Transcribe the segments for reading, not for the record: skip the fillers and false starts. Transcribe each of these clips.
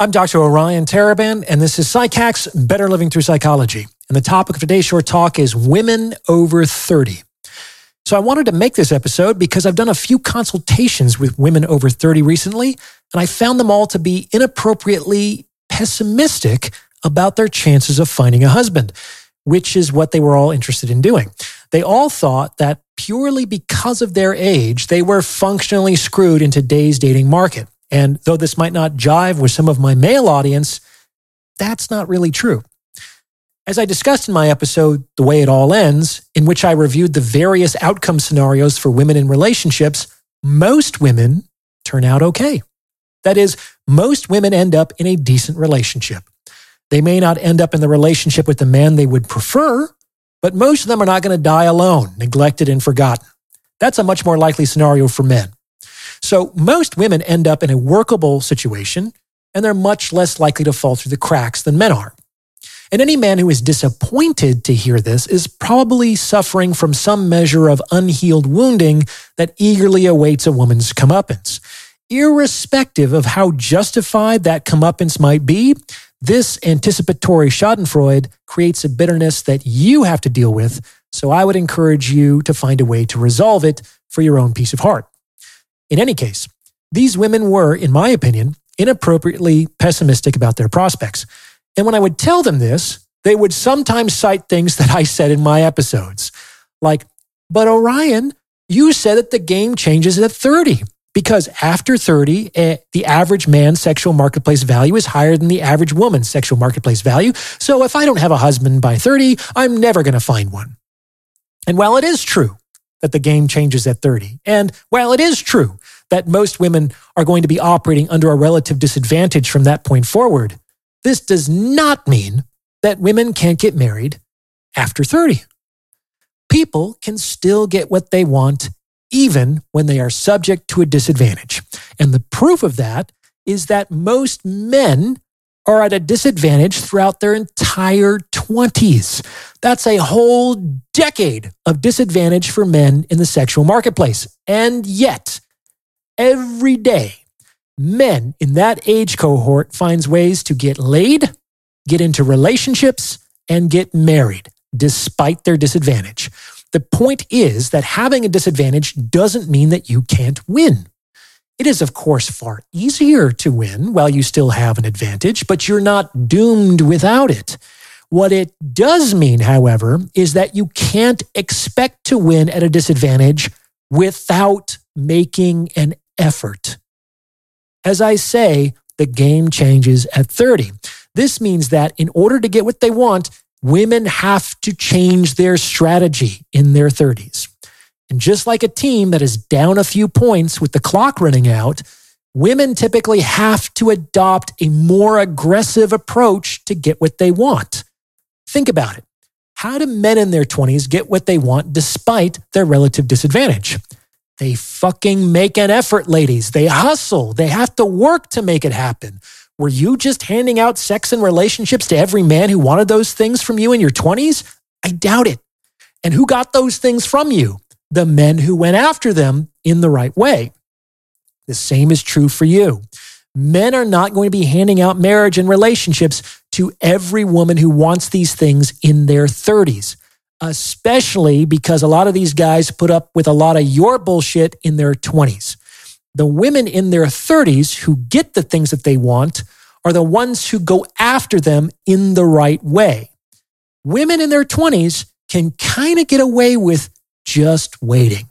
I'm Dr. Orion Taraban, and this is PsycHacks, Better Living Through Psychology. And the topic of today's short talk is women over 30. So I wanted to make this episode because I've done a few consultations with women over 30 recently, and I found them all to be inappropriately pessimistic about their chances of finding a husband, which is what they were all interested in doing. They all thought that purely because of their age, they were functionally screwed in today's dating market. And though this might not jive with some of my male audience, that's not really true. As I discussed in my episode, The Way It All Ends, in which I reviewed the various outcome scenarios for women in relationships, most women turn out okay. That is, most women end up in a decent relationship. They may not end up in the relationship with the man they would prefer, but most of them are not going to die alone, neglected and forgotten. That's a much more likely scenario for men. So most women end up in a workable situation, and they're much less likely to fall through the cracks than men are. And any man who is disappointed to hear this is probably suffering from some measure of unhealed wounding that eagerly awaits a woman's comeuppance. Irrespective of how justified that comeuppance might be, this anticipatory schadenfreude creates a bitterness that you have to deal with, so I would encourage you to find a way to resolve it for your own peace of heart. In any case, these women were, in my opinion, inappropriately pessimistic about their prospects. And when I would tell them this, they would sometimes cite things that I said in my episodes. Like, but Orion, you said that the game changes at 30. Because after 30, the average man's sexual marketplace value is higher than the average woman's sexual marketplace value. So if I don't have a husband by 30, I'm never going to find one. And while it is true that the game changes at 30, and while it is true that most women are going to be operating under a relative disadvantage from that point forward, this does not mean that women can't get married after 30. People can still get what they want even when they are subject to a disadvantage. And the proof of that is that most men are at a disadvantage throughout their entire 20s. That's a whole decade of disadvantage for men in the sexual marketplace. And yet, every day, men in that age cohort finds ways to get laid, get into relationships, and get married, despite their disadvantage. The point is that having a disadvantage doesn't mean that you can't win. It is, of course, far easier to win while you still have an advantage, but you're not doomed without it. What it does mean, however, is that you can't expect to win at a disadvantage without making an effort. As I say, the game changes at 30. This means that in order to get what they want, women have to change their strategy in their 30s. And just like a team that is down a few points with the clock running out, women typically have to adopt a more aggressive approach to get what they want. Think about it. How do men in their 20s get what they want despite their relative disadvantage? They fucking make an effort, ladies. They hustle. They have to work to make it happen. Were you just handing out sex and relationships to every man who wanted those things from you in your 20s? I doubt it. And who got those things from you? The men who went after them in the right way. The same is true for you. Men are not going to be handing out marriage and relationships to every woman who wants these things in their 30s, especially because a lot of these guys put up with a lot of your bullshit in their 20s. The women in their 30s who get the things that they want are the ones who go after them in the right way. Women in their 20s can kind of get away with just waiting.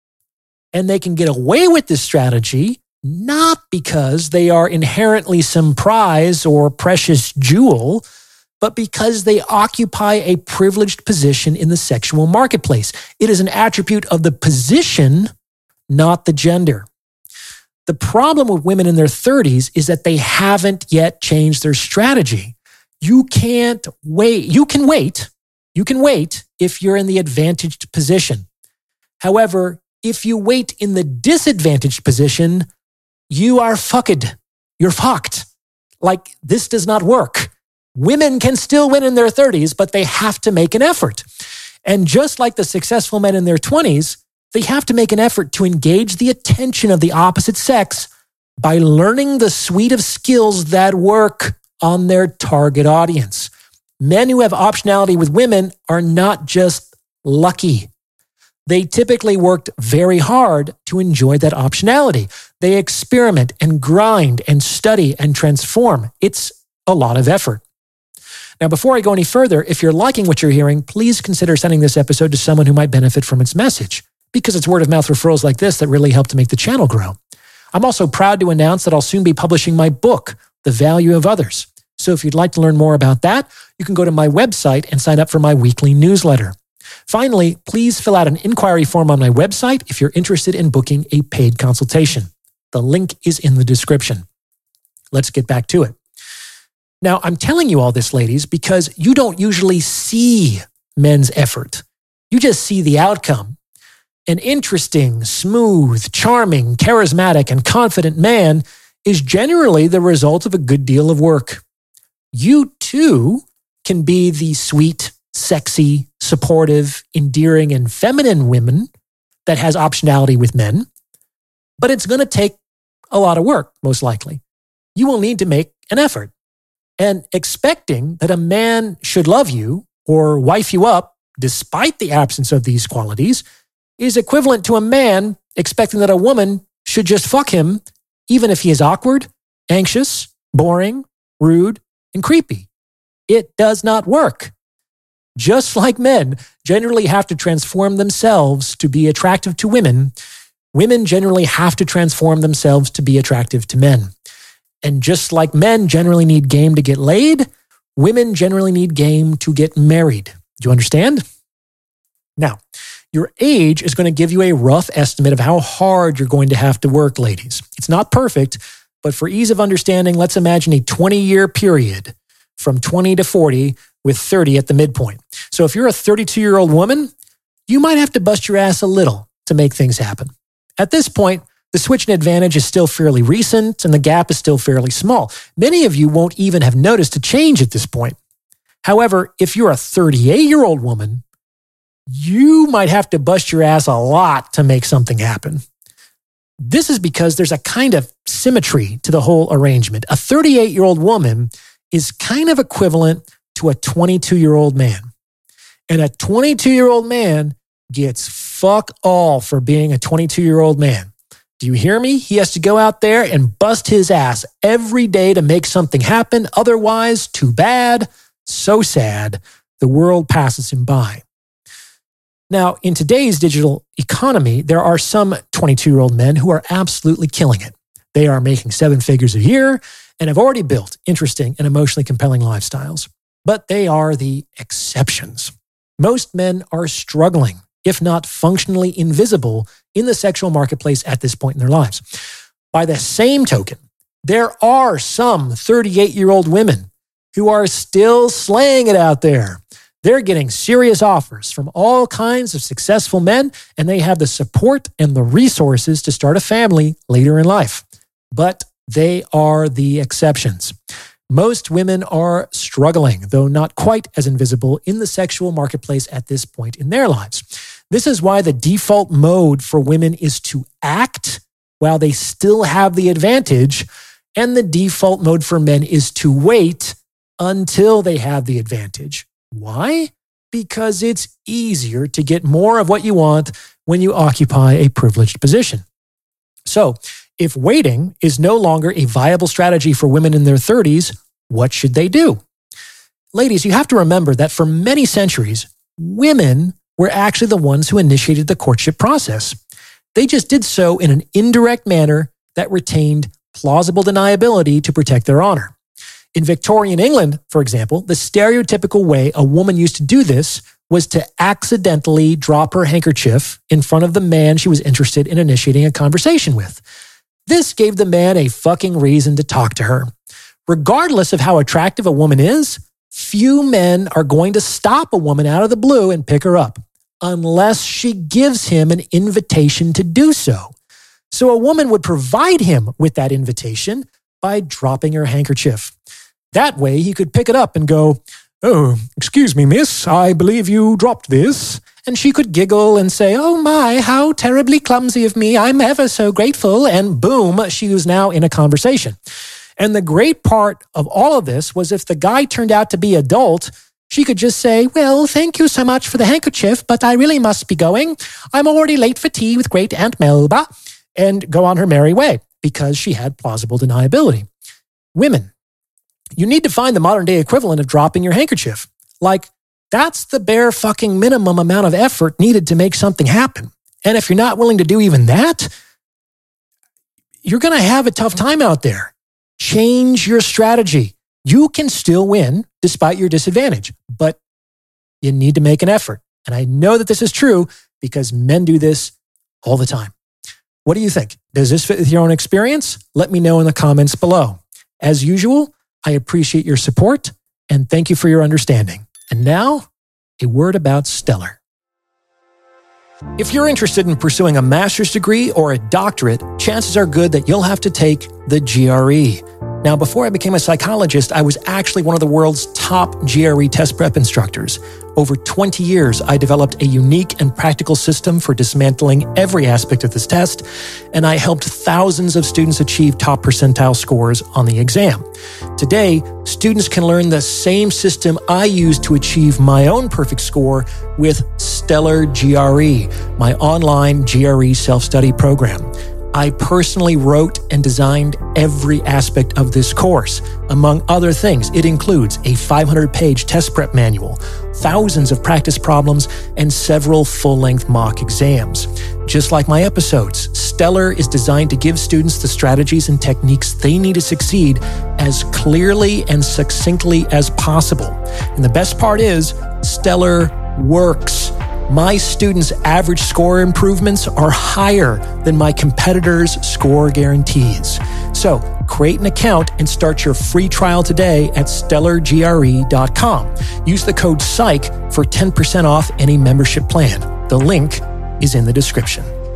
And they can get away with this strategy not because they are inherently some prize or precious jewel, but because they occupy a privileged position in the sexual marketplace. It is an attribute of the position, not the gender. The problem with women in their 30s is that they haven't yet changed their strategy. You can't wait. You can wait. You can wait if you're in the advantaged position. However, if you wait in the disadvantaged position, you are fucked. You're fucked. Like, this does not work. Women can still win in their 30s, but they have to make an effort. And just like the successful men in their 20s, they have to make an effort to engage the attention of the opposite sex by learning the suite of skills that work on their target audience. Men who have optionality with women are not just lucky. They typically worked very hard to enjoy that optionality. They experiment and grind and study and transform. It's a lot of effort. Now, before I go any further, if you're liking what you're hearing, please consider sending this episode to someone who might benefit from its message, because it's word of mouth referrals like this that really help to make the channel grow. I'm also proud to announce that I'll soon be publishing my book, The Value of Others. So if you'd like to learn more about that, you can go to my website and sign up for my weekly newsletter. Finally, please fill out an inquiry form on my website if you're interested in booking a paid consultation. The link is in the description. Let's get back to it. Now, I'm telling you all this, ladies, because you don't usually see men's effort. You just see the outcome. An interesting, smooth, charming, charismatic, and confident man is generally the result of a good deal of work. You, too, can be the sweet, sexy, supportive, endearing, and feminine woman that has optionality with men, but it's going to take a lot of work, most likely. You will need to make an effort. And expecting that a man should love you or wife you up despite the absence of these qualities is equivalent to a man expecting that a woman should just fuck him even if he is awkward, anxious, boring, rude, and creepy. It does not work. Just like men generally have to transform themselves to be attractive to women, women generally have to transform themselves to be attractive to men. And just like men generally need game to get laid, women generally need game to get married. Do you understand? Now, your age is going to give you a rough estimate of how hard you're going to have to work, ladies. It's not perfect, but for ease of understanding, let's imagine a 20-year period from 20 to 40 with 30 at the midpoint. So if you're a 32-year-old woman, you might have to bust your ass a little to make things happen. At this point, the switch in advantage is still fairly recent and the gap is still fairly small. Many of you won't even have noticed a change at this point. However, if you're a 38-year-old woman, you might have to bust your ass a lot to make something happen. This is because there's a kind of symmetry to the whole arrangement. A 38-year-old woman is kind of equivalent to a 22-year-old man. And a 22-year-old man gets fuck all for being a 22-year-old man. Do you hear me? He has to go out there and bust his ass every day to make something happen. Otherwise, too bad, so sad, the world passes him by. Now, in today's digital economy, there are some 22-year-old men who are absolutely killing it. They are making 7 figures a year and have already built interesting and emotionally compelling lifestyles. But they are the exceptions. Most men are struggling, if not functionally invisible, in the sexual marketplace at this point in their lives. By the same token, there are some 38-year-old women who are still slaying it out there. They're getting serious offers from all kinds of successful men, and they have the support and the resources to start a family later in life. But they are the exceptions. Most women are struggling, though not quite as invisible, in the sexual marketplace at this point in their lives. This is why the default mode for women is to act while they still have the advantage, and the default mode for men is to wait until they have the advantage. Why? Because it's easier to get more of what you want when you occupy a privileged position. So, if waiting is no longer a viable strategy for women in their 30s, what should they do? Ladies, you have to remember that for many centuries, women were actually the ones who initiated the courtship process. They just did so in an indirect manner that retained plausible deniability to protect their honor. In Victorian England, for example, the stereotypical way a woman used to do this was to accidentally drop her handkerchief in front of the man she was interested in initiating a conversation with. This gave the man a fucking reason to talk to her. Regardless of how attractive a woman is, few men are going to stop a woman out of the blue and pick her up unless she gives him an invitation to do so. So a woman would provide him with that invitation by dropping her handkerchief. That way he could pick it up and go, "Oh, excuse me, miss, I believe you dropped this," And she could giggle and say, "Oh my, how terribly clumsy of me. I'm ever so grateful." And boom, she was now in a conversation. And the great part of all of this was if the guy turned out to be adult, she could just say, "Well, thank you so much for the handkerchief, but I really must be going. I'm already late for tea with great Aunt Melba," and go on her merry way because she had plausible deniability. Women, you need to find the modern day equivalent of dropping your handkerchief. Like, that's the bare fucking minimum amount of effort needed to make something happen. And if you're not willing to do even that, you're going to have a tough time out there. Change your strategy. You can still win despite your disadvantage, but you need to make an effort. And I know that this is true because men do this all the time. What do you think? Does this fit with your own experience? Let me know in the comments below. As usual, I appreciate your support and thank you for your understanding. And now, a word about Stellar. If you're interested in pursuing a master's degree or a doctorate, chances are good that you'll have to take the GRE. Now, before I became a psychologist, I was actually one of the world's top GRE test prep instructors. Over 20 years, I developed a unique and practical system for dismantling every aspect of this test, and I helped thousands of students achieve top percentile scores on the exam. Today, students can learn the same system I used to achieve my own perfect score with Stellar GRE, my online GRE self-study program. I personally wrote and designed every aspect of this course. Among other things, it includes a 500-page test prep manual, thousands of practice problems, and several full-length mock exams. Just like my episodes, Stellar is designed to give students the strategies and techniques they need to succeed as clearly and succinctly as possible. And the best part is, Stellar works. My students' average score improvements are higher than my competitors' score guarantees. So create an account and start your free trial today at stellargre.com. Use the code PSYCH for 10% off any membership plan. The link is in the description.